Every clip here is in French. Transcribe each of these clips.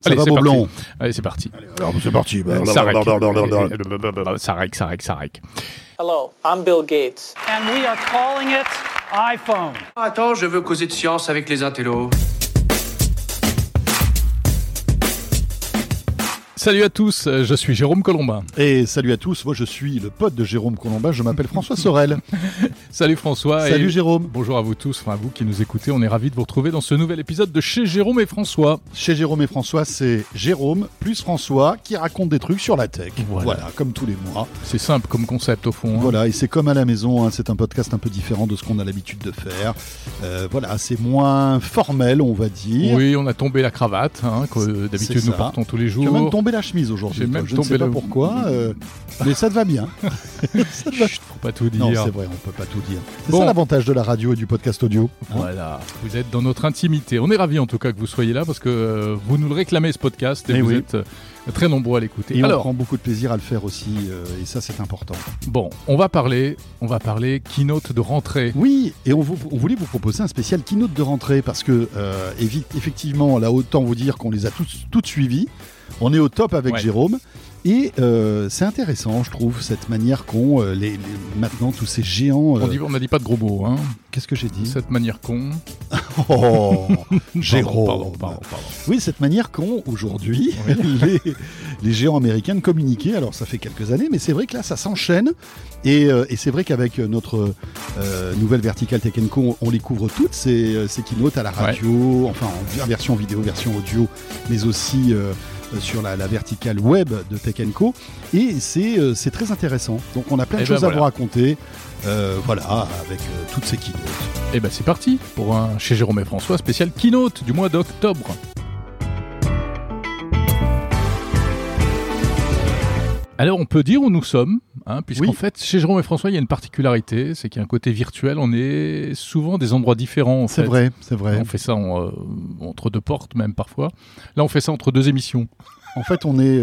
Ça va, Beaublon? Allez, c'est parti. Alors, c'est parti. Ça règle. Hello, I'm Bill Gates. And we are calling it iPhone. Attends, je veux causer de science avec les intellos. Salut à tous, je suis Jérôme Colombin. Et salut à tous, moi je suis le pote de Jérôme Colombin, je m'appelle François Sorel. Salut François. Salut Jérôme. Bonjour à vous tous, enfin à vous qui nous écoutez, on est ravis de vous retrouver dans ce nouvel épisode de Chez Jérôme et François. Chez Jérôme et François, c'est Jérôme plus François qui raconte des trucs sur la tech. Voilà, comme tous les mois. C'est simple comme concept au fond. Voilà, et c'est comme à la maison, hein, c'est un podcast un peu différent de ce qu'on a l'habitude de faire. Voilà, c'est moins formel, on va dire. Oui, on a tombé la cravate, que d'habitude nous portons tous les jours. Tu as même tombé la chemise aujourd'hui. Je ne sais pas pourquoi, mais ça te va bien. Chut, faut pas tout dire. Non, c'est vrai, on peut pas tout dire. C'est ça l'avantage de la radio et du podcast audio. Voilà, vous êtes dans notre intimité. On est ravis en tout cas que vous soyez là parce que vous nous le réclamez ce podcast et vous êtes très nombreux à l'écouter. Et on prend beaucoup de plaisir à le faire aussi, et ça c'est important. Bon, on va parler keynote de rentrée. Oui, et on voulait vous proposer un spécial keynote de rentrée parce que effectivement, là autant vous dire qu'on les a toutes suivies. On est au top avec Jérôme et c'est intéressant, je trouve, cette manière qu'ont maintenant tous ces géants. On n'a dit pas de gros mots, hein. Qu'est-ce que j'ai dit ? Cette manière qu'ont. Oh, Jérôme. Pardon. Oui, cette manière qu'ont aujourd'hui les géants américains de communiquer. Alors, ça fait quelques années, mais c'est vrai que là, ça s'enchaîne. Et c'est vrai qu'avec notre nouvelle verticale Tech & Co, on les couvre toutes, ces keynotes à la radio, enfin en version vidéo, version audio, mais aussi sur la verticale web de Tech & Co. Et c'est très intéressant. Donc on a plein de choses à vous raconter. Avec toutes ces keynotes. Et c'est parti pour un Chez Jérôme et François spécial keynote du mois d'octobre. Alors on peut dire où nous sommes, puisqu'en fait chez Jérôme et François il y a une particularité, c'est qu'il y a un côté virtuel, on est souvent à des endroits différents. C'est vrai. On fait ça entre deux portes même parfois. Là on fait ça entre deux émissions. En fait on est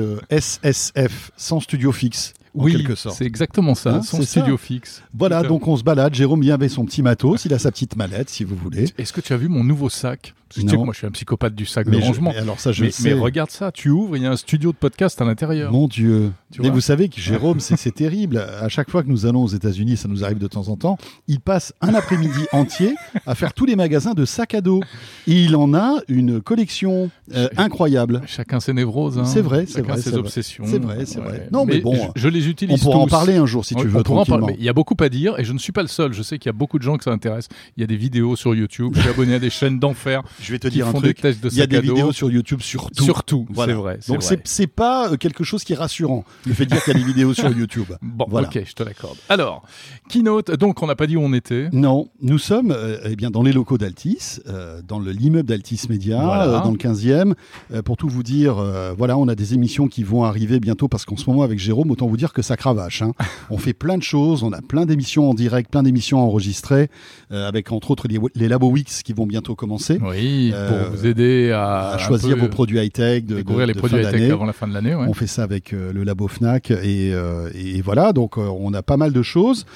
SSF, sans studio fixe. En quelque sorte. C'est exactement ça, sans studio fixe. Voilà, donc on se balade. Jérôme vient avec son petit matos, il a sa petite mallette, si vous voulez. Est-ce que tu as vu mon nouveau sac ? Tu sais que moi je suis un psychopathe du sac de rangement. Mais regarde ça, tu ouvres, il y a un studio de podcast à l'intérieur. Mon Dieu. Mais vous savez que Jérôme, c'est terrible. À chaque fois que nous allons aux États-Unis, ça nous arrive de temps en temps, il passe un après-midi entier à faire tous les magasins de sacs à dos. Et il en a une collection incroyable. Chacun ses névroses. C'est vrai, chacun ses obsessions. C'est vrai. Non, mais bon. Je les utilise tous. On pourra en parler un jour si tu veux, tranquillement. Il y a beaucoup à dire et je ne suis pas le seul. Je sais qu'il y a beaucoup de gens que ça intéresse. Il y a des vidéos sur YouTube. Je suis abonné à des chaînes d'enfer. Je vais te dire un truc. Il y a des vidéos sur YouTube sur tout. Surtout, voilà. C'est vrai. Donc c'est pas quelque chose qui est rassurant, le fait de dire qu'il y a des vidéos sur YouTube. Bon, voilà. Ok, je te l'accorde. Alors, keynote, donc on n'a pas dit où on était. Non, nous sommes dans les locaux d'Altis, dans l'immeuble d'Altis Média, dans le 15e. Pour tout vous dire, on a des émissions qui vont arriver bientôt parce qu'en ce moment avec Jérôme, autant vous dire que ça cravache. On fait plein de choses, on a plein d'émissions en direct, plein d'émissions enregistrées, avec entre autres les Labo Weeks qui vont bientôt commencer. Oui, pour vous aider à choisir vos produits high-tech découvrir les produits high-tech avant la fin de l'année. On fait ça avec le Labo Fnac et voilà, donc on a pas mal de choses.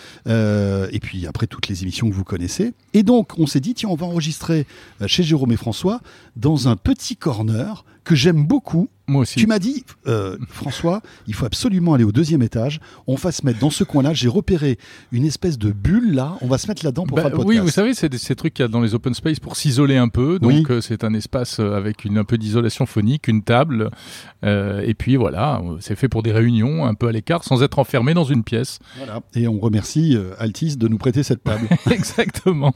Et puis après toutes les émissions que vous connaissez. Et donc on s'est dit, tiens, on va enregistrer chez Jérôme et François dans un petit corner que j'aime beaucoup. Moi aussi. Tu m'as dit, François, il faut absolument aller au 2e étage. On va se mettre dans ce coin-là. J'ai repéré une espèce de bulle là. On va se mettre là-dedans pour faire le podcast. Oui, vous savez, c'est ces trucs qu'il y a dans les open space pour s'isoler un peu. Donc c'est un espace avec un peu d'isolation phonique, une table. Et puis voilà, c'est fait pour des réunions un peu à l'écart sans être enfermé dans une pièce. Voilà. Et on remercie Altis de nous prêter cette table. Exactement.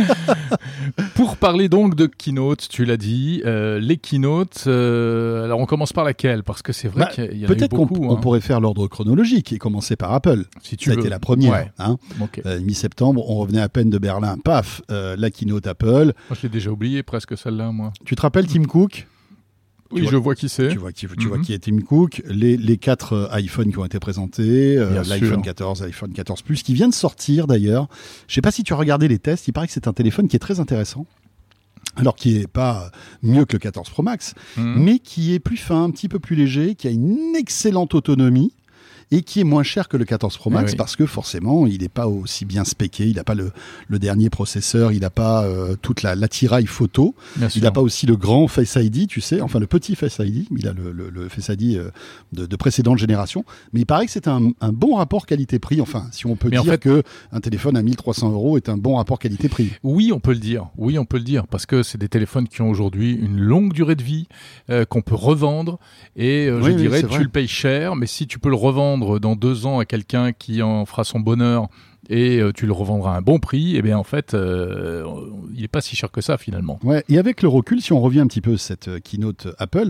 Pour parler donc de keynote, tu l'as dit, les keynotes, alors on commence par laquelle ? Parce que c'est vrai qu'il y en a eu beaucoup. Peut-être qu'on pourrait faire l'ordre chronologique et commencer par Apple. Si tu veux. Ça a été la première. Mi-septembre, on revenait à peine de Berlin. Paf, la keynote Apple. Moi, je l'ai déjà oublié presque celle-là, moi. Tu te rappelles Tim Cook ? Oui, je vois qui c'est. Tu vois qui est Tim Cook. Les 4 iPhones qui ont été présentés, l'iPhone 14, l'iPhone 14 Plus, qui vient de sortir d'ailleurs. Je ne sais pas si tu as regardé les tests. Il paraît que c'est un téléphone qui est très intéressant. Alors qui n'est pas mieux que le 14 Pro Max, mais qui est plus fin, un petit peu plus léger, qui a une excellente autonomie et qui est moins cher que le 14 Pro Max oui. parce que forcément, il n'est pas aussi bien spéqué, il n'a pas le dernier processeur, il n'a pas toute l'attirail photo, il n'a pas aussi le grand Face ID, tu sais, enfin le petit Face ID, il a le Face ID de précédente génération, mais il paraît que c'est un bon rapport qualité-prix, enfin, si on peut dire que un téléphone à 1300 € est un bon rapport qualité-prix. Oui, on peut le dire, parce que c'est des téléphones qui ont aujourd'hui une longue durée de vie, qu'on peut revendre, et je dirais, tu le payes cher, mais si tu peux le revendre dans 2 ans à quelqu'un qui en fera son bonheur, et tu le revendras à un bon prix, et bien en fait, il n'est pas si cher que ça finalement. Ouais, et avec le recul, si on revient un petit peu à cette keynote Apple,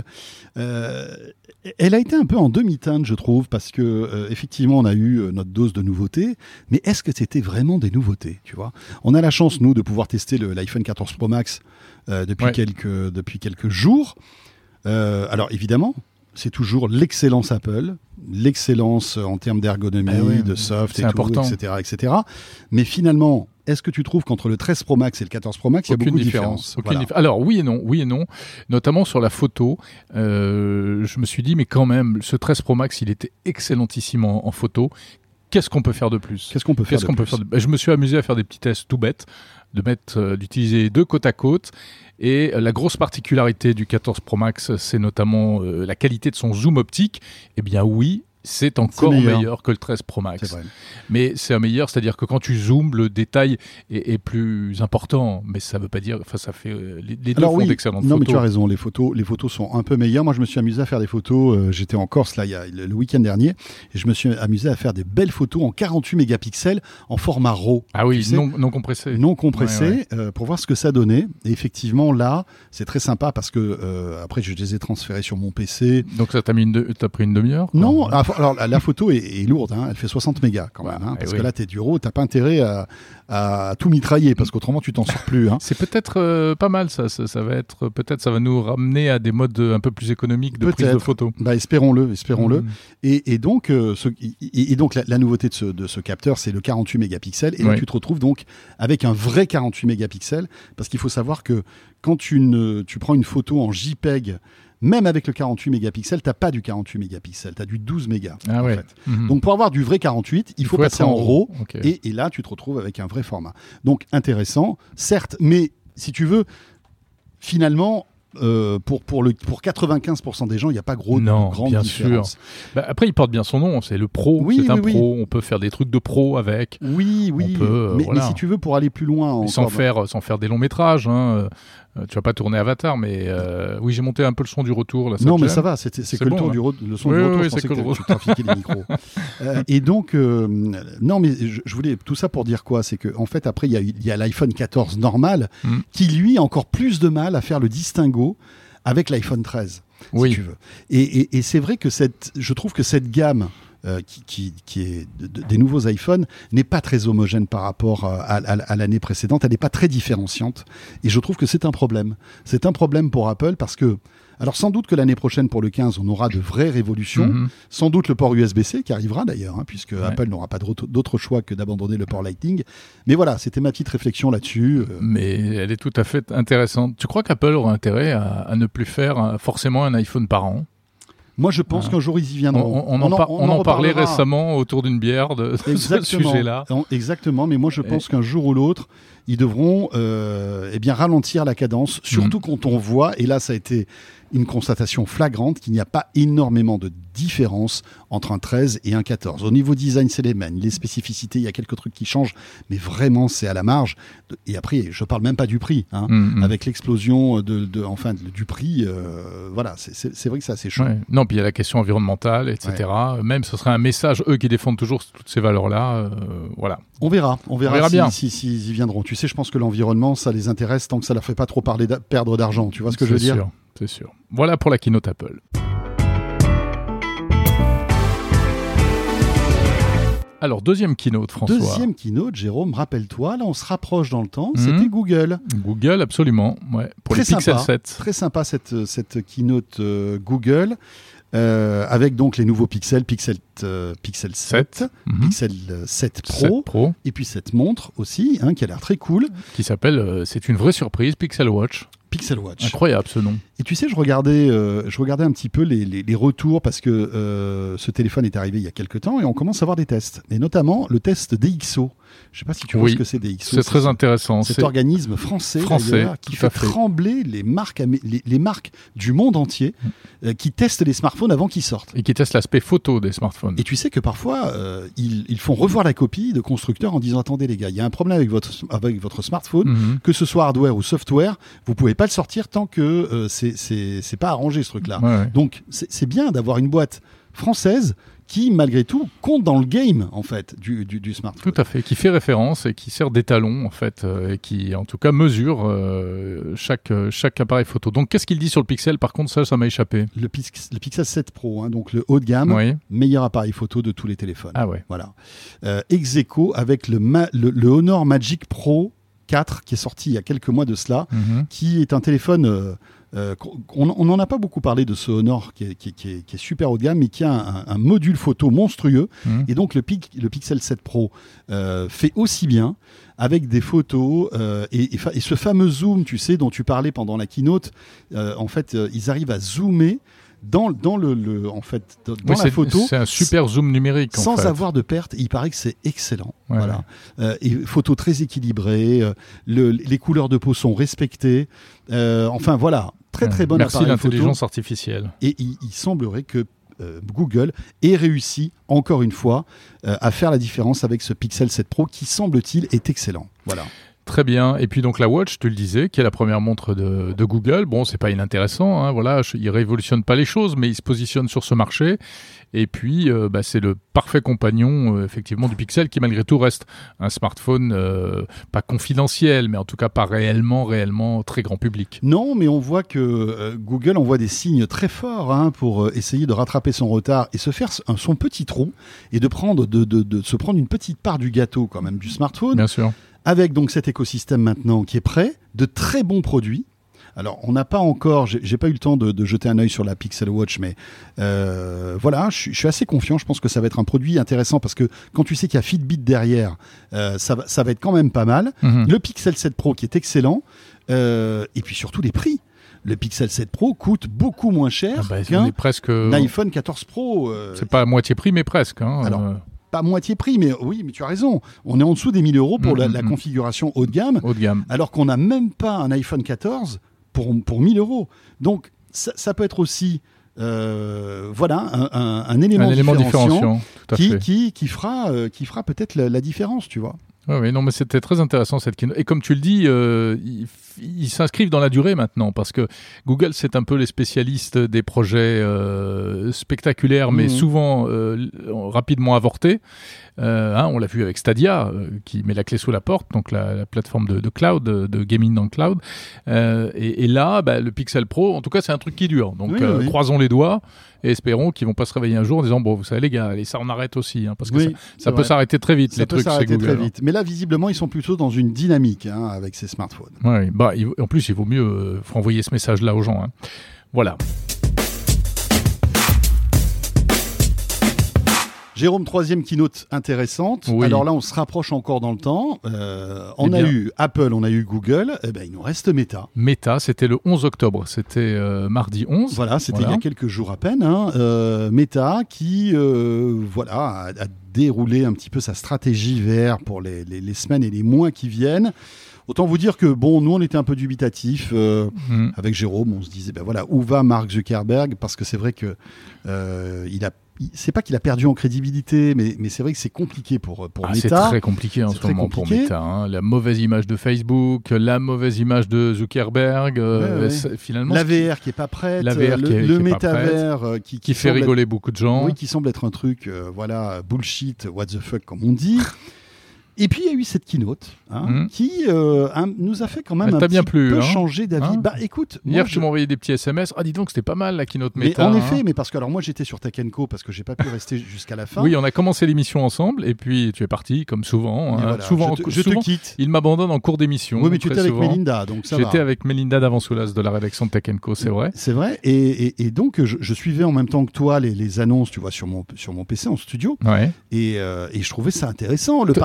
elle a été un peu en demi-teinte, je trouve, parce que effectivement, on a eu notre dose de nouveautés, mais est-ce que c'était vraiment des nouveautés, tu vois ? On a la chance, nous, de pouvoir tester l'iPhone 14 Pro Max depuis quelques jours. Alors évidemment, c'est toujours l'excellence Apple, l'excellence en termes d'ergonomie, de soft, etc. Mais finalement, est-ce que tu trouves qu'entre le 13 Pro Max et le 14 Pro Max, il y a beaucoup de différence ? Alors oui et non, notamment sur la photo. Je me suis dit, mais quand même, ce 13 Pro Max, il était excellentissime en photo. Qu'est-ce qu'on peut faire de plus ? Je me suis amusé à faire des petits tests tout bêtes, d'utiliser 2 côte à côte. Et la grosse particularité du 14 Pro Max, c'est notamment la qualité de son zoom optique. Eh bien oui, c'est encore meilleur que le 13 Pro Max. C'est vrai. Mais c'est meilleur, c'est-à-dire que quand tu zoomes, le détail est plus important. Mais ça veut pas dire... Enfin, ça fait... Les deux font d'excellentes photos. Non, mais tu as raison, les photos sont un peu meilleures. Moi, je me suis amusé à faire des photos. J'étais en Corse, là, le week-end dernier. Et je me suis amusé à faire des belles photos en 48 mégapixels en format RAW. Ah oui, non compressé. Non compressé, pour voir ce que ça donnait. Et effectivement, là, c'est très sympa parce que après, je les ai transférés sur mon PC. Donc ça t'as pris une demi-heure ? Non, alors la photo est lourde, hein, elle fait 60 mégas quand même, parce que là t'es du RAW, t'as pas intérêt à tout mitrailler parce qu'autrement tu t'en sors plus. Hein. C'est peut-être pas mal ça va être, peut-être ça va nous ramener à des modes un peu plus économiques de prise de photo. Bah espérons-le. Et donc la nouveauté de ce capteur, c'est le 48 mégapixels et là tu te retrouves donc avec un vrai 48 mégapixels parce qu'il faut savoir que quand tu prends une photo en JPEG, même avec le 48 mégapixels, t'as pas du 48 mégapixels, t'as du 12 mégas. Ah ouais. Fait. Donc pour avoir du vrai 48, il faut passer en RAW, et là tu te retrouves avec un vrai format. Donc intéressant, certes, mais si tu veux, finalement, pour 95% des gens, il n'y a pas grande différence. Sûr. Bah, après, il porte bien son nom, c'est le Pro, Pro, on peut faire des trucs de pro avec. Oui, mais si tu veux, pour aller plus loin... Sans faire des longs métrages, hein, tu vas pas tourner Avatar, mais oui, j'ai monté un peu le son du retour. Là, non, mais ça va, c'est que bon, le son du retour, je pensais que tu trafiquais les micros. Et donc, non, mais je voulais tout ça pour dire quoi ? C'est qu'en fait, après, il y a l'iPhone 14 normal qui, lui, a encore plus de mal à faire le distinguo avec l'iPhone 13, si tu veux. Et c'est vrai que je trouve que cette gamme qui est des nouveaux iPhones n'est pas très homogène par rapport à l'année précédente, elle n'est pas très différenciante et je trouve que c'est un problème. C'est un problème pour Apple parce que, alors sans doute que l'année prochaine pour le 15 on aura de vraies révolutions, sans doute le port USB-C qui arrivera d'ailleurs, puisque Apple n'aura pas d'autre choix que d'abandonner le port Lightning, mais voilà, c'était ma petite réflexion là-dessus. Mais elle est tout à fait intéressante. Tu crois qu'Apple aura intérêt à ne plus faire forcément un iPhone par an ? Moi, je pense qu'un jour, ils y viendront. On en parlait récemment autour d'une bière de ce sujet-là. Exactement, mais moi, je pense qu'un jour ou l'autre, ils devront ralentir la cadence, surtout quand on voit, et là, ça a été une constatation flagrante, qu'il n'y a pas énormément de différence entre un 13 et un 14. Au niveau design, c'est les mêmes. Les spécificités, il y a quelques trucs qui changent, mais vraiment, c'est à la marge. Et après, je parle même pas du prix. Avec l'explosion du prix, voilà, c'est vrai que c'est assez chaud. Ouais. Non, puis il y a la question environnementale, etc. Ouais. Même, ce serait un message, eux qui défendent toujours toutes ces valeurs-là. Voilà. On verra bien s'ils y viendront. Tu sais, je pense que l'environnement, ça les intéresse tant que ça leur fait pas trop perdre d'argent. Tu vois ce que je veux dire ? C'est sûr. Voilà pour la keynote Apple. Alors, deuxième keynote, François. Deuxième keynote, Jérôme, rappelle-toi, là on se rapproche dans le temps, c'était Google. Google, absolument, ouais. Pour les Pixel 7. Très sympa cette keynote Google, avec donc les nouveaux Pixel 7, Pixel 7 Pro, et puis cette montre aussi, qui a l'air très cool. Qui s'appelle, c'est une vraie surprise, Pixel Watch. Pixel Watch. Incroyable ce nom. Et tu sais, je regardais un petit peu les retours parce que ce téléphone est arrivé il y a quelques temps et on commence à avoir des tests. Et notamment le test DxO. Je ne sais pas si tu vois ce que c'est DxO. C'est très intéressant. Cet organisme français qui fait trembler les marques du monde entier qui testent les smartphones avant qu'ils sortent. Et qui testent l'aspect photo des smartphones. Et tu sais que parfois, ils font revoir la copie de constructeurs en disant attendez les gars, il y a un problème avec votre smartphone, que ce soit hardware ou software, vous ne pouvez pas le sortir tant que c'est pas arrangé ce truc-là. Ouais. Donc c'est bien d'avoir une boîte française qui, malgré tout, compte dans le game, en fait, du smartphone. Tout à fait, qui fait référence et qui sert d'étalon, en fait, et qui, en tout cas, mesure chaque appareil photo. Donc, qu'est-ce qu'il dit sur le Pixel ? Par contre, ça m'a échappé. Le Pixel 7 Pro, hein, donc le haut de gamme, meilleur appareil photo de tous les téléphones. Ah ouais. Voilà. Ex-aequo avec le Honor Magic Pro 4, qui est sorti il y a quelques mois de cela, qui est un téléphone... on n'en a pas beaucoup parlé de ce Honor qui est super haut de gamme mais qui a un module photo monstrueux et donc le Pixel 7 Pro fait aussi bien avec des photos et ce fameux zoom, tu sais, dont tu parlais pendant la keynote, en fait ils arrivent à zoomer dans la photo. C'est un super zoom numérique. Sans avoir de perte. Il paraît que c'est excellent. Ouais. Voilà. Et photo très équilibrée. Les couleurs de peau sont respectées. Enfin, voilà. Très, très bonne appareil photo. Merci l'intelligence artificielle. Et il semblerait que Google ait réussi, encore une fois, à faire la différence avec ce Pixel 7 Pro qui, semble-t-il, est excellent. Voilà. Très bien. Et puis donc la Watch, tu le disais, qui est la première montre de Google. Bon, c'est pas inintéressant, hein, voilà, il révolutionne pas les choses, mais il se positionne sur ce marché. Et puis, c'est le parfait compagnon, effectivement, du Pixel, qui malgré tout reste un smartphone pas confidentiel, mais en tout cas pas réellement très grand public. Non, mais on voit que Google envoie des signes très forts pour essayer de rattraper son retard et se faire son petit trou et de se prendre une petite part du gâteau quand même du smartphone. Bien sûr. Avec donc cet écosystème maintenant qui est prêt, de très bons produits. Alors, on n'a pas encore, j'ai pas eu le temps de jeter un œil sur la Pixel Watch, mais voilà, je suis assez confiant. Je pense que ça va être un produit intéressant parce que quand tu sais qu'il y a Fitbit derrière, ça va être quand même pas mal. Le Pixel 7 Pro qui est excellent, et puis surtout les prix. Le Pixel 7 Pro coûte beaucoup moins cher qu'un iPhone 14 Pro. C'est pas à moitié prix, mais presque. Hein, alors, pas moitié prix, mais oui, mais tu as raison. On est en dessous des 1 000 euros pour la configuration haut de gamme. Alors qu'on n'a même pas un iPhone 14 pour 1 000 euros. Donc, ça peut être aussi un élément différenciant qui fera peut-être la différence, tu vois. Oui, non, mais c'était très intéressant cette keynote. Et comme tu le dis, ils s'inscrivent dans la durée maintenant, parce que Google, c'est un peu les spécialistes des projets spectaculaires, mais souvent rapidement avortés. On l'a vu avec Stadia, qui met la clé sous la porte, donc la plateforme de cloud, de gaming dans le cloud. Et là, le Pixel Pro, en tout cas, c'est un truc qui dure. Donc, croisons les doigts et espérons qu'ils vont pas se réveiller un jour en disant, bon, vous savez les gars, allez, ça on arrête aussi, parce que ça peut s'arrêter très vite, les trucs chez Google. Très vite. Mais là, visiblement, ils sont plutôt dans une dynamique avec ces smartphones. Oui, en plus, il vaut mieux envoyer ce message-là aux gens. Voilà. Jérôme, troisième keynote intéressante. Oui. Alors là, on se rapproche encore dans le temps. On a eu Apple, on a eu Google. Il nous reste Meta. Meta, c'était le 11 octobre. C'était mardi 11. Voilà, c'était il y a quelques jours à peine. Meta qui a déroulé un petit peu sa stratégie VR pour les semaines et les mois qui viennent. Autant vous dire que, nous, on était un peu dubitatifs. Avec Jérôme, on se disait, où va Mark Zuckerberg ? Parce que c'est vrai que c'est pas qu'il a perdu en crédibilité, mais c'est vrai que c'est compliqué pour Meta. C'est très compliqué en ce moment pour Meta. La mauvaise image de Facebook, la mauvaise image de Zuckerberg. Finalement, la VR qui est pas prête. Le métavers qui fait rigoler beaucoup de gens. Oui, qui semble être un truc, bullshit, what the fuck, comme on dit. Et puis il y a eu cette keynote qui nous a fait quand même un petit peu changer d'avis. Écoute, hier tu m'as envoyé des petits SMS. Dis donc c'était pas mal la keynote Meta. Mais en effet, mais parce que moi j'étais sur Tech & Co parce que j'ai pas pu rester jusqu'à la fin. Oui, on a commencé l'émission ensemble et puis tu es parti comme souvent. Voilà, souvent, je te quitte. Il m'abandonne en cours d'émission. Oui, mais tu étais avec Mélinda, donc ça va. J'étais avec Mélinda Davensoulas de la rédaction de Tech & Co, c'est vrai. C'est vrai. Et donc je suivais en même temps que toi les annonces, tu vois, sur mon PC en studio. Ouais. Et je trouvais ça intéressant. T'es formidable.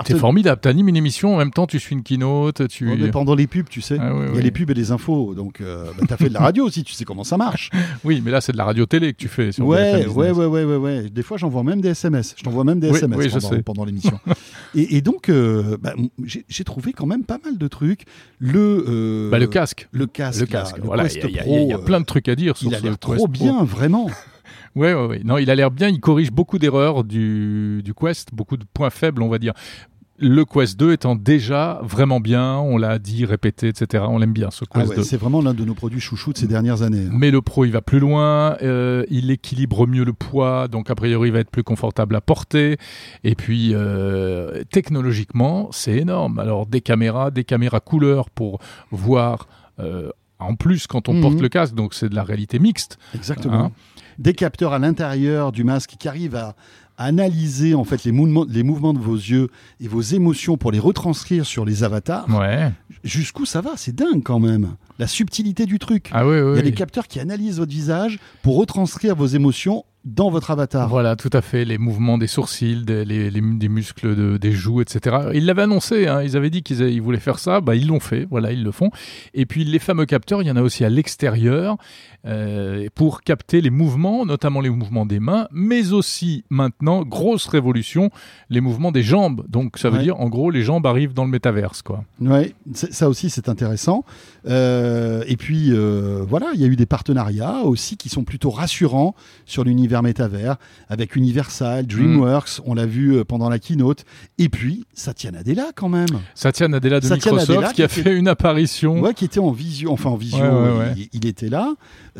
formidable. Tu animes une émission, en même temps tu suis une keynote. Mais pendant les pubs, tu sais, il y a les pubs et les infos. Donc, tu as fait de la radio aussi, tu sais comment ça marche. Oui, mais là, c'est de la radio-télé que tu fais. Sur Ouais. Des fois, j'envoie même des SMS. Je t'envoie même des SMS pendant l'émission. et donc, j'ai trouvé quand même pas mal de trucs. Le casque. Le casque. Voilà, il y a plein de trucs à dire sur ce Quest Pro. Il a l'air Quest trop Pro. bien, vraiment. Ouais. Non, il a l'air bien. Il corrige beaucoup d'erreurs du Quest, beaucoup de points faibles, on va dire. Le Quest 2 étant déjà vraiment bien, on l'a dit, répété, etc. On l'aime bien, ce Quest 2. C'est vraiment l'un de nos produits chouchous de ces dernières années. Mais le Pro, il va plus loin, il équilibre mieux le poids, donc a priori, il va être plus confortable à porter. Et puis, technologiquement, c'est énorme. Alors, des caméras couleur pour voir... en plus, quand on porte le casque, donc c'est de la réalité mixte. Exactement. Des capteurs à l'intérieur du masque qui arrivent à analyser en fait les mouvements de vos yeux et vos émotions pour les retranscrire sur les avatars. Ouais. Jusqu'où ça va, c'est dingue quand même. La subtilité du truc. Ah oui. Il y a des capteurs qui analysent votre visage pour retranscrire vos émotions dans votre avatar. Voilà, tout à fait. Les mouvements des sourcils, des muscles des joues, etc. Ils l'avaient annoncé, ils avaient dit qu'ils voulaient faire ça. Ils l'ont fait, voilà, ils le font. Et puis les fameux capteurs, il y en a aussi à l'extérieur pour capter les mouvements, notamment les mouvements des mains, mais aussi maintenant, grosse révolution, les mouvements des jambes. Donc ça veut dire, en gros, les jambes arrivent dans le métaverse, quoi. Ouais, ça aussi c'est intéressant. Et puis voilà, il y a eu des partenariats aussi qui sont plutôt rassurants sur l'univers métavers avec Universal, DreamWorks, on l'a vu pendant la keynote, et puis Satya Nadella quand même. Satya Nadella de Microsoft qui a fait une apparition. Ouais, qui était en visio, il était là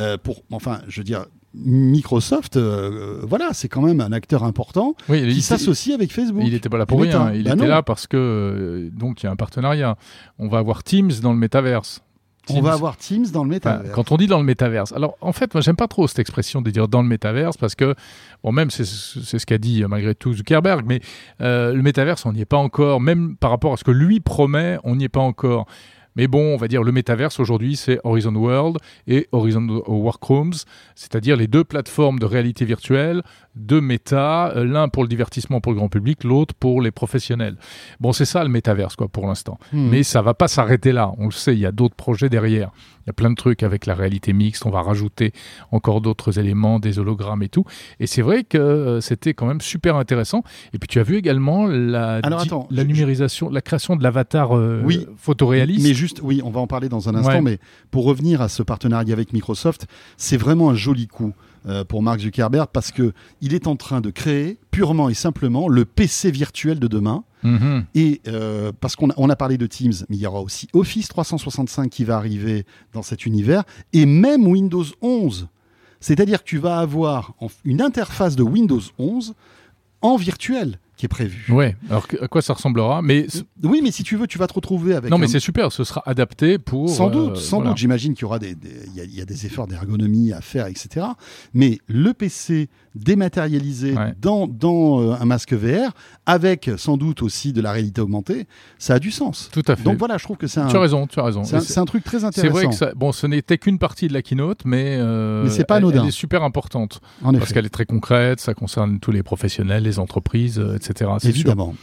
Microsoft, voilà, c'est quand même un acteur important qui s'associe avec Facebook. Il n'était pas là pour rien, il était là parce que donc il y a un partenariat. On va avoir Teams dans le métaverse. On va avoir Teams dans le métaverse. Quand on dit dans le métaverse. Alors, en fait, moi, j'aime pas trop cette expression de dire dans le métaverse parce que, même c'est ce qu'a dit malgré tout Zuckerberg, mais le métaverse, on n'y est pas encore. Même par rapport à ce que lui promet, on n'y est pas encore. Mais bon, on va dire le métaverse aujourd'hui, c'est Horizon World et Horizon Workrooms, c'est-à-dire les deux plateformes de réalité virtuelle de Meta, l'un pour le divertissement pour le grand public, l'autre pour les professionnels. Bon, c'est ça le métaverse, quoi, pour l'instant. Mais ça va pas s'arrêter là. On le sait, il y a d'autres projets derrière. Il y a plein de trucs avec la réalité mixte. On va rajouter encore d'autres éléments, des hologrammes et tout. Et c'est vrai que c'était quand même super intéressant. Et puis tu as vu également la numérisation, la création de l'avatar photoréaliste. Mais juste, on va en parler dans un instant. Mais pour revenir à ce partenariat avec Microsoft, c'est vraiment un joli coup pour Mark Zuckerberg parce que il est en train de créer purement et simplement le PC virtuel de demain. Et parce qu'on a parlé de Teams, mais il y aura aussi Office 365 qui va arriver dans cet univers et même Windows 11. C'est-à-dire que tu vas avoir une interface de Windows 11 en virtuel qui est prévu. Ouais, alors à quoi ça ressemblera mais Oui, mais si tu veux, tu vas te retrouver avec... Non, mais c'est super, ce sera adapté pour... Sans doute, j'imagine qu'il y aura il y a des efforts d'ergonomie à faire, etc. Mais le PC dématérialisé dans un masque VR, avec sans doute aussi de la réalité augmentée, ça a du sens. Tout à fait. Donc voilà, je trouve que c'est Tu as raison. C'est un truc très intéressant. C'est vrai que ce n'était qu'une partie de la keynote, mais c'est pas anodin. Elle est super importante. En effet. Parce qu'elle est très concrète, ça concerne tous les professionnels, les entreprises, etc. Évidemment.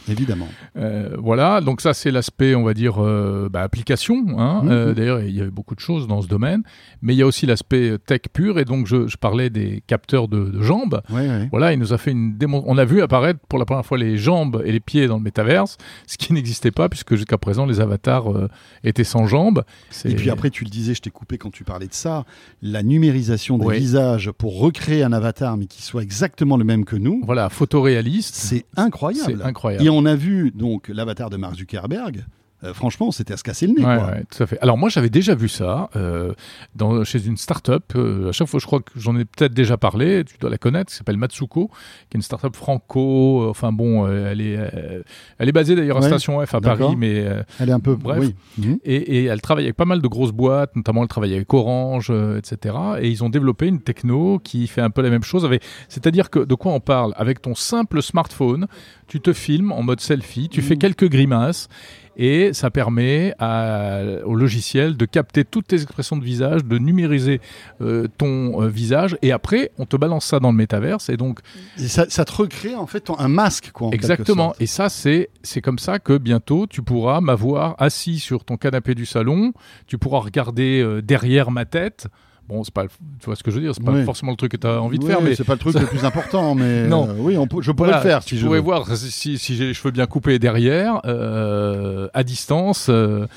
Voilà, donc ça c'est l'aspect, on va dire, application. D'ailleurs, il y a eu beaucoup de choses dans ce domaine, mais il y a aussi l'aspect tech pur, et donc je parlais des capteurs de jambes. Voilà, il nous a fait une démo. On a vu apparaître pour la première fois les jambes et les pieds dans le métaverse, ce qui n'existait pas puisque jusqu'à présent les avatars étaient sans jambes. Et puis après, tu le disais, je t'ai coupé quand tu parlais de ça, la numérisation des visages pour recréer un avatar mais qui soit exactement le même que nous. Voilà, photoréaliste. C'est incroyable. Et on a vu donc l'avatar de Mark Zuckerberg. Franchement, c'était à se casser le nez. Ouais, tout à fait. Alors moi, j'avais déjà vu ça chez une start-up. À chaque fois, je crois que j'en ai peut-être déjà parlé. Tu dois la connaître. Qui s'appelle Matsuko, qui est une start-up franco. Enfin bon, elle est basée d'ailleurs à Station F à Paris, mais elle est un peu bref. Et elle travaille avec pas mal de grosses boîtes, notamment elle travaille avec Orange, etc. Et ils ont développé une techno qui fait un peu la même chose. C'est-à-dire que de quoi on parle ? Avec ton simple smartphone, tu te filmes en mode selfie, tu fais quelques grimaces et ça permet au logiciel de capter toutes tes expressions de visage, de numériser ton visage et après on te balance ça dans le métaverse et donc et ça te recrée en fait un masque quoi. Exactement. Et ça c'est comme ça que bientôt tu pourras m'avoir assis sur ton canapé du salon, tu pourras regarder derrière ma tête. Bon, c'est pas, tu vois ce que je veux dire, c'est pas forcément le truc que tu as envie de faire, mais c'est pas le truc le plus important, mais non. Oui, je pourrais le faire si je pourrais veux. voir si j'ai les cheveux bien coupés derrière, à distance,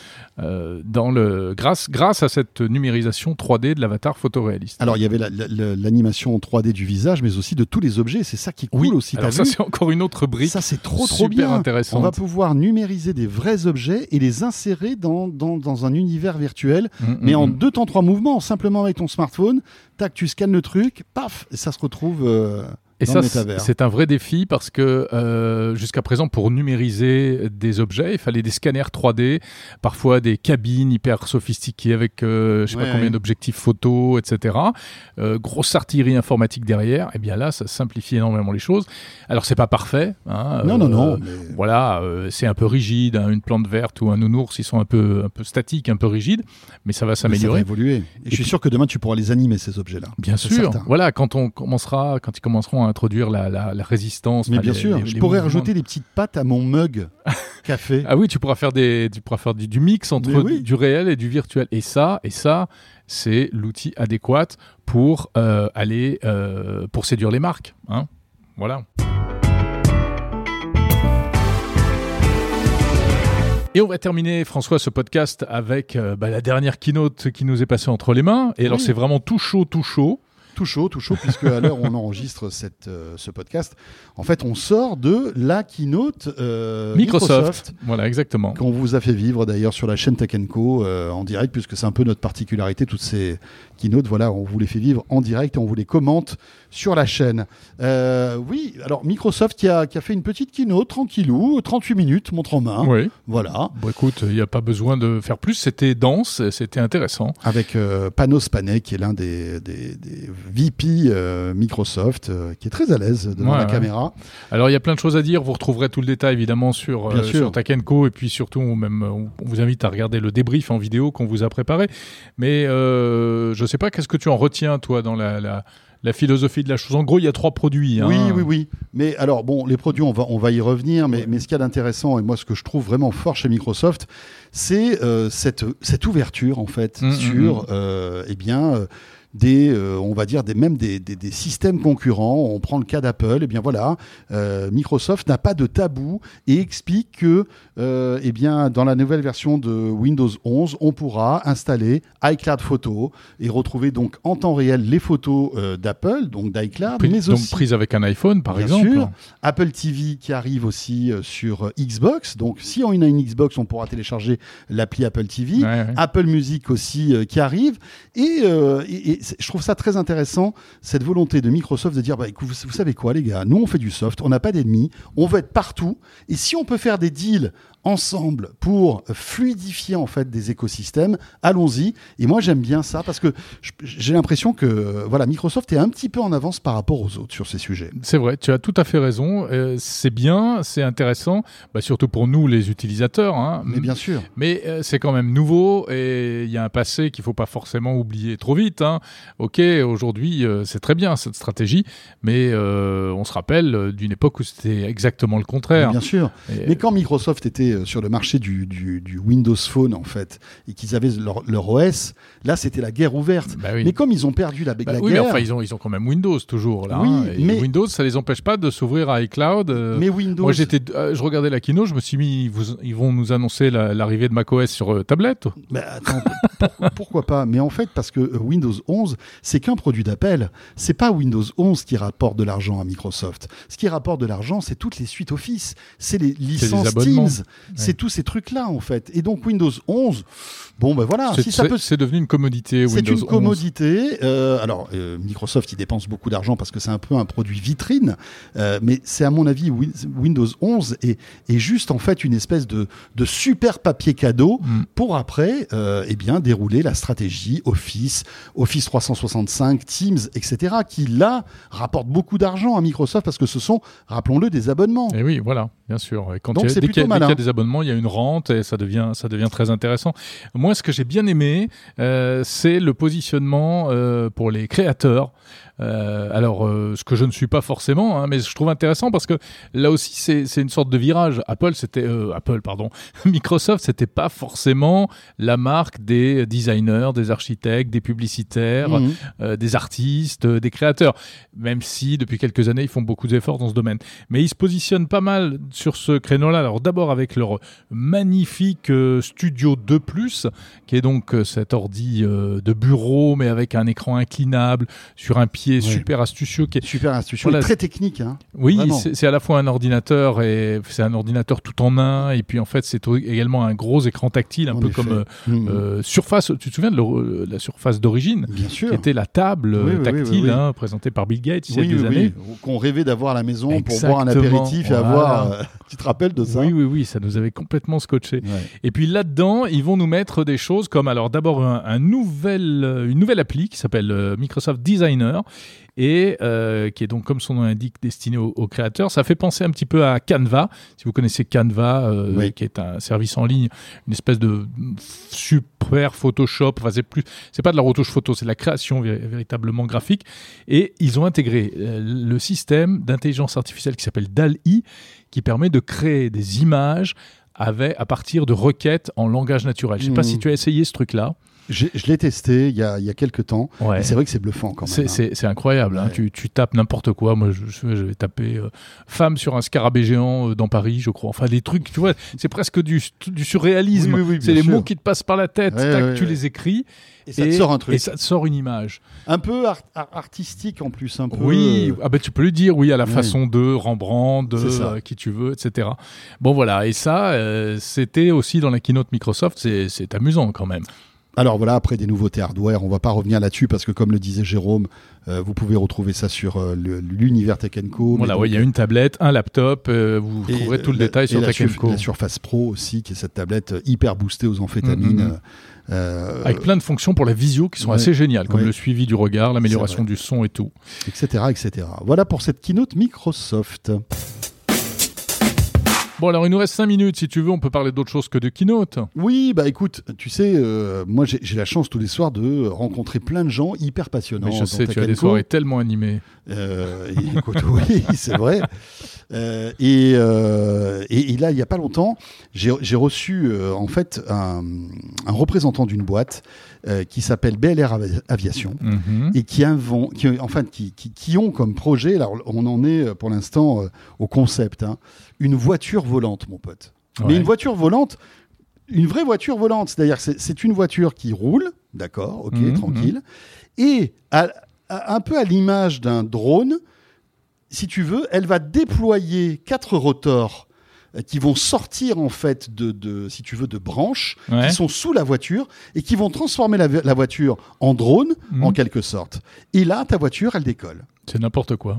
grâce à cette numérisation 3D de l'avatar photoréaliste. Alors, il y avait l'animation 3D du visage, mais aussi de tous les objets. C'est ça qui est cool aussi. Alors ça, c'est encore une autre brique. Ça, c'est trop super bien. Intéressant. On va pouvoir numériser des vrais objets et les insérer dans un univers virtuel, mais en 2 temps 3 mouvements, simplement avec ton smartphone. Tac, tu scannes le truc, paf, et ça se retrouve. Et ça, c'est un vrai défi parce que jusqu'à présent, pour numériser des objets, il fallait des scanners 3D, parfois des cabines hyper sophistiquées avec je sais pas combien d'objectifs photo, etc. Grosse artillerie informatique derrière. Et bien là, ça simplifie énormément les choses. Alors, c'est pas parfait. Hein, non. Voilà, c'est un peu rigide. Hein, une plante verte ou un nounours, ils sont un peu statiques, un peu rigides, mais ça va s'améliorer. Ça va évoluer. Et je suis sûr que demain, tu pourras les animer, ces objets-là. Bien sûr. Certain. Voilà, quand ils commenceront à introduire la résistance. Mais bien sûr, je pourrais rajouter des petites pattes à mon mug café. Ah oui, tu pourras faire du mix entre du réel et du virtuel. Et ça, c'est l'outil adéquat pour pour séduire les marques. Hein, voilà. Et on va terminer, François, ce podcast avec la dernière keynote qui nous est passée entre les mains. Et alors, c'est vraiment tout chaud. Tout chaud, puisque à l'heure où on enregistre ce podcast, en fait, on sort de la keynote Microsoft. Voilà, exactement. Qu'on vous a fait vivre d'ailleurs sur la chaîne Tech & Co en direct, puisque c'est un peu notre particularité, toutes ces keynotes, voilà, on vous les fait vivre en direct et on vous les commente sur la chaîne. Oui, alors Microsoft qui a fait une petite keynote, tranquillou, 38 minutes, montre en main. Oui. Voilà. Bon, écoute, il n'y a pas besoin de faire plus, c'était dense, c'était intéressant. Avec Panos Panay, qui est l'un des VP Microsoft, qui est très à l'aise devant la caméra. Alors, il y a plein de choses à dire. Vous retrouverez tout le détail, évidemment, sur Tech & Co. Et puis, surtout, on vous invite à regarder le débrief en vidéo qu'on vous a préparé. Mais je ne sais pas, qu'est-ce que tu en retiens, toi, dans la philosophie de la chose? En gros, il y a 3 produits. Hein. Oui. Mais alors, bon, les produits, on va y revenir. Mais ce qu'il y a d'intéressant, et moi, ce que je trouve vraiment fort chez Microsoft, c'est cette ouverture, en fait, sur, on va dire même des systèmes concurrents. On prend le cas d'Apple, et bien voilà, Microsoft n'a pas de tabou et explique que dans la nouvelle version de Windows 11, on pourra installer iCloud Photo et retrouver donc en temps réel les photos d'Apple, donc d'iCloud, mais aussi prises avec un iPhone par exemple. Bien sûr, Apple TV qui arrive aussi sur Xbox. Donc si on a une Xbox, on pourra télécharger l'appli Apple TV. Apple Music aussi qui arrive et je trouve ça très intéressant, cette volonté de Microsoft de dire écoute, vous savez quoi les gars, nous on fait du soft, on n'a pas d'ennemis, on veut être partout et si on peut faire des deals ensemble pour fluidifier en fait des écosystèmes, allons-y. Et moi j'aime bien ça parce que j'ai l'impression que Microsoft est un petit peu en avance par rapport aux autres sur ces sujets. C'est vrai, tu as tout à fait raison. C'est bien, c'est intéressant, surtout pour nous les utilisateurs. Hein. Mais bien sûr. Mais c'est quand même nouveau et il y a un passé qu'il faut pas forcément oublier trop vite. Hein. Ok, aujourd'hui c'est très bien cette stratégie, mais on se rappelle d'une époque où c'était exactement le contraire. Mais bien sûr. Mais quand Microsoft était sur le marché du Windows Phone en fait et qu'ils avaient leur OS, là c'était la guerre ouverte. Mais comme ils ont perdu la guerre, mais enfin ils ont quand même Windows toujours là. Oui, mais Windows ça les empêche pas de s'ouvrir à iCloud. Mais Windows. Moi je regardais la keynote, je me suis mis ils vont nous annoncer l'arrivée de macOS sur tablette. Attends, pourquoi pas? Mais en fait parce que Windows 11 c'est qu'un produit d'Apple. C'est pas Windows 11 qui rapporte de l'argent à Microsoft. Ce qui rapporte de l'argent c'est toutes les suites Office, c'est les licences Teams. C'est tous ces trucs-là, en fait. Et donc, Windows 11, bon, ben voilà. C'est devenu une commodité, Windows 11. C'est une commodité. Microsoft, il dépense beaucoup d'argent parce que c'est un peu un produit vitrine. Mais c'est, à mon avis, Windows 11 est juste, en fait, une espèce de super papier cadeau pour après, dérouler la stratégie Office 365, Teams, etc., qui, là, rapportent beaucoup d'argent à Microsoft parce que ce sont, rappelons-le, des abonnements. Et oui, voilà, bien sûr. Et donc, dès qu'il y a des abonnements, il y a une rente et ça devient très intéressant. Moi, ce que j'ai bien aimé, c'est le positionnement pour les créateurs. Ce que je ne suis pas forcément, mais je trouve intéressant parce que là aussi c'est une sorte de virage. Microsoft, c'était pas forcément la marque des designers, des architectes, des publicitaires, des artistes, des créateurs. Même si depuis quelques années ils font beaucoup d'efforts dans ce domaine, mais ils se positionnent pas mal sur ce créneau-là. Alors d'abord avec leur magnifique Studio 2+, qui est donc cet ordi de bureau mais avec un écran inclinable sur un pied super astucieux, voilà, et très technique. Oui, c'est à la fois un ordinateur et c'est un ordinateur tout en un, et puis en fait c'est également un gros écran tactile, un peu comme Surface. Tu te souviens de la Surface d'origine, bien sûr, qui était la table tactile présentée par Bill Gates il y a des années, qu'on rêvait d'avoir à la maison pour boire un apéritif et avoir. Tu te rappelles de ça? Oui, ça nous avait complètement scotché. Ouais. Et puis là-dedans, ils vont nous mettre des choses comme, alors d'abord une nouvelle appli qui s'appelle Microsoft Designer, et qui est donc, comme son nom l'indique, destiné aux créateurs. Ça fait penser un petit peu à Canva, si vous connaissez Canva, qui est un service en ligne, une espèce de super Photoshop. Enfin, c'est pas de la retouche photo, c'est de la création véritablement graphique. Et ils ont intégré le système d'intelligence artificielle qui s'appelle DALL-E, qui permet de créer des images à partir de requêtes en langage naturel. Je ne sais pas si tu as essayé ce truc-là. Je l'ai testé il y a quelques temps. Ouais. Et c'est vrai que c'est bluffant quand même. C'est incroyable. Ouais. Tu tapes n'importe quoi. Moi, je vais taper femme sur un scarabée géant dans Paris, je crois. Enfin, des trucs, tu vois, c'est presque du surréalisme. Oui, c'est les mots qui te passent par la tête. Tu les écris. Et ça te sort un truc. Et ça te sort une image. Un peu artistique en plus. Un peu, oui, tu peux le dire, à la façon de Rembrandt, qui tu veux, etc. Bon, voilà. Et ça, c'était aussi dans la keynote Microsoft. C'est amusant quand même. Alors voilà, après des nouveautés hardware, on va pas revenir là-dessus parce que comme le disait Jérôme, vous pouvez retrouver ça sur l'univers Tech & Co. Voilà, il y a une tablette, un laptop, vous trouverez tout le détail sur Tech & Co. La Surface Pro aussi, qui est cette tablette hyper boostée aux amphétamines. Avec plein de fonctions pour la visio qui sont assez géniales, comme le suivi du regard, l'amélioration du son et tout. Etc. Voilà pour cette keynote Microsoft. Bon, alors il nous reste 5 minutes, si tu veux, on peut parler d'autre chose que de keynote. Oui, bah écoute, tu sais, moi j'ai la chance tous les soirs de rencontrer plein de gens hyper passionnants. Mais je sais, tu as des soirées tellement animées. Écoute, oui, c'est vrai. Et là, il n'y a pas longtemps, j'ai reçu en fait un représentant d'une boîte qui s'appelle BLR Aviation et qui ont comme projet, alors on en est pour l'instant au concept, une voiture volante, mon pote. Ouais. Mais une voiture volante, une vraie voiture volante, c'est-à-dire que c'est une voiture qui roule, d'accord, ok, tranquille, et un peu à l'image d'un drone, si tu veux, elle va déployer 4 rotors qui vont sortir en fait si tu veux, de branches qui sont sous la voiture et qui vont transformer la voiture en drone en quelque sorte. Et là, ta voiture, elle décolle. C'est n'importe quoi.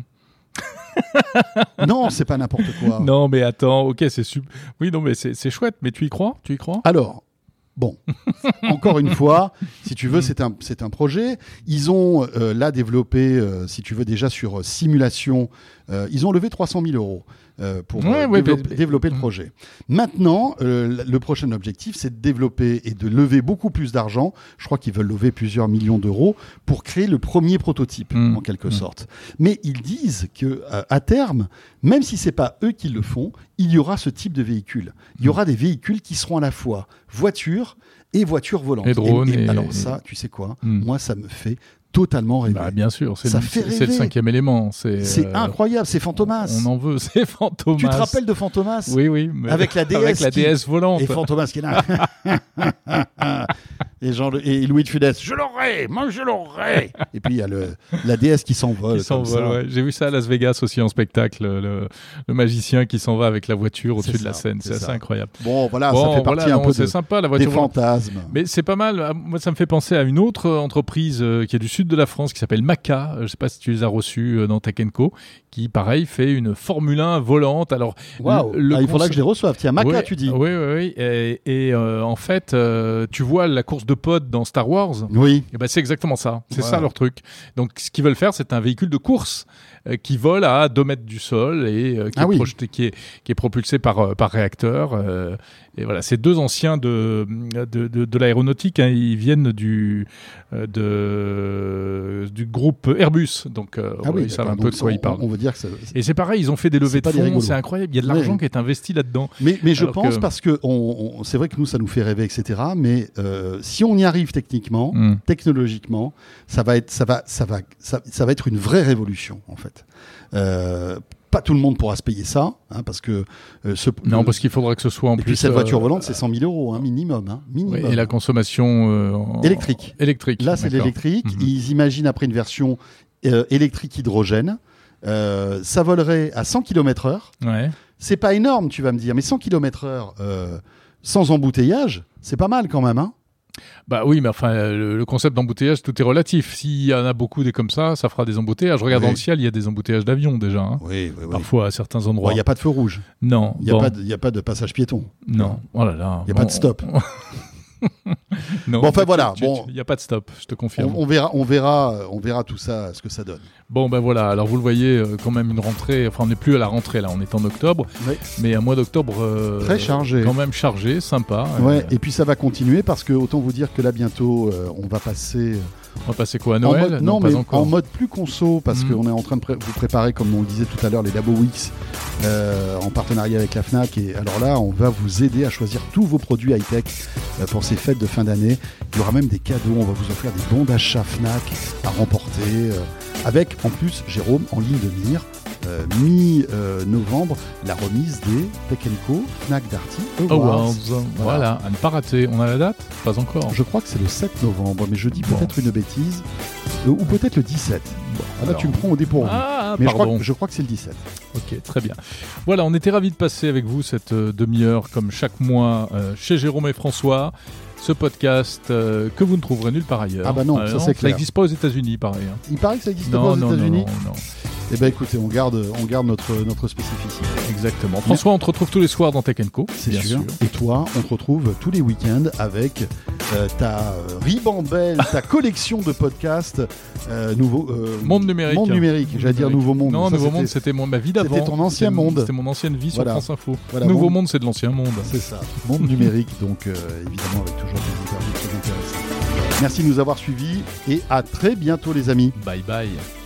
Non, c'est pas n'importe quoi. Non, mais attends, ok, c'est super. Oui, non, mais c'est chouette. Mais tu y crois? Alors, bon, encore une fois, si tu veux, c'est un projet. Ils ont là développé, si tu veux, déjà sur simulation, ils ont levé 300 000 € pour développer le projet. Maintenant, le prochain objectif, c'est de développer et de lever beaucoup plus d'argent. Je crois qu'ils veulent lever plusieurs millions d'euros pour créer le premier prototype, en quelque sorte. Mais ils disent que à terme, même si c'est pas eux qui le font, il y aura ce type de véhicule. Il y aura des véhicules qui seront à la fois voitures et voitures volantes. Et drones. Alors ça, tu sais quoi ? Moi, ça me fait totalement rêvé. Bah, bien sûr, c'est le 5e élément. C'est incroyable, c'est Fantomas. On en veut, c'est Fantomas. Tu te rappelles de Fantomas ? Oui. Avec la DS. Avec la DS volante. Et Fantomas qui est là. Et Louis de Funès, je l'aurai, moi je l'aurai. Et puis il y a la déesse qui s'envole. Ouais. J'ai vu ça à Las Vegas aussi en spectacle, le magicien qui s'en va avec la voiture au-dessus de la scène. C'est assez incroyable. Bon, voilà, ça fait partie un peu c'est sympa, la voiture des fantasmes. Mais c'est pas mal. Moi, ça me fait penser à une autre entreprise qui est du sud de la France qui s'appelle Maca. Je sais pas si tu les as reçus dans Tech & Co, qui pareil fait une Formule 1 volante. Alors, il faudra que je les reçoive. Tiens, Maca, tu dis. Oui. Et en fait, tu vois la course de pod dans Star Wars. Oui. Et ben c'est exactement ça. C'est ça leur truc. Donc, ce qu'ils veulent faire, c'est un véhicule de course qui vole à 2 mètres du sol et qui est propulsé par réacteur. Et voilà, c'est 2 anciens de l'aéronautique. Hein. Ils viennent du groupe Airbus. Donc, ils savent un peu de quoi ils parlent. On veut dire que et c'est pareil, ils ont fait des levées de fonds. C'est incroyable. Il y a de l'argent qui est investi là-dedans. Mais je pense parce que c'est vrai que nous, ça nous fait rêver, etc. Mais si on y arrive technologiquement, ça va être une vraie révolution, en fait. Pas tout le monde pourra se payer ça, parce que parce qu'il faudra que ce soit en plus. Puis cette voiture volante, c'est 100 000 euros, minimum. Oui, et la consommation électrique. Là, c'est l'électrique. Ils imaginent après une version électrique hydrogène. Ça volerait à 100 km/h. Ouais. C'est pas énorme, tu vas me dire, mais 100 km/h sans embouteillage, c'est pas mal quand même, hein. Bah oui, mais enfin, le concept d'embouteillage, tout est relatif. S'il y en a beaucoup des comme ça fera des embouteillages. Je regarde dans le ciel, il y a des embouteillages d'avions déjà. Hein. Oui. Parfois à certains endroits. Il n'y a pas de feu rouge. Non. Il n'y a pas de passage piéton. Non. Oh là là. Il n'y a pas de stop. Non, bon, enfin voilà. Il n'y a pas de stop, je te confirme. On verra tout ça, ce que ça donne. Bon, ben voilà. Alors vous le voyez, quand même une rentrée. Enfin, on n'est plus à la rentrée là, on est en octobre. Oui. Mais un mois d'octobre très chargé. Quand même chargé, sympa. Ouais. Et puis ça va continuer parce que autant vous dire que là bientôt, on va passer. On va passer quoi à Noël? Non, pas mais encore. En mode plus conso, parce qu'on est en train de vous préparer, comme on le disait tout à l'heure, les Labo Weeks en partenariat avec la Fnac. Et alors là, on va vous aider à choisir tous vos produits high-tech pour ces fêtes de fin d'année. Il y aura même des cadeaux. On va vous offrir des bons d'achat Fnac à remporter. Avec, en plus, Jérôme, en ligne de mire, mi-novembre, la remise des Tech & Co Fnac Darty Awards. Voilà, à ne pas rater. On a la date? Pas encore. Je crois que c'est le 7 novembre, mais je dis peut-être une bêtise. Ou peut-être le 17. Là, tu me prends au dépourvu. Mais je crois que c'est le 17. Ok, très bien. Voilà, on était ravis de passer avec vous cette demi-heure, comme chaque mois, chez Jérôme et François. Ce podcast que vous ne trouverez nulle part ailleurs. Ah bah non, ça c'est clair. Ça n'existe pas aux États-Unis, pareil. Hein. Il paraît que ça n'existe pas aux États-Unis. Non. Eh ben écoutez, on garde notre spécificité. Exactement. François, on te retrouve tous les soirs dans Tech & Co. C'est bien sûr. Et toi, on te retrouve tous les week-ends avec ta ribambelle, ta collection de podcasts nouveau. Monde numérique. Monde numérique. J'allais dire Nouveau Monde. Non, Nouveau Monde, c'était ma vie d'avant. C'était ton ancien monde. C'était mon ancienne vie sur France Info. Voilà, Nouveau Monde, c'est de l'ancien monde. C'est ça. Monde numérique, donc évidemment avec toujours des interviews très intéressantes. Merci de nous avoir suivis et à très bientôt les amis. Bye bye.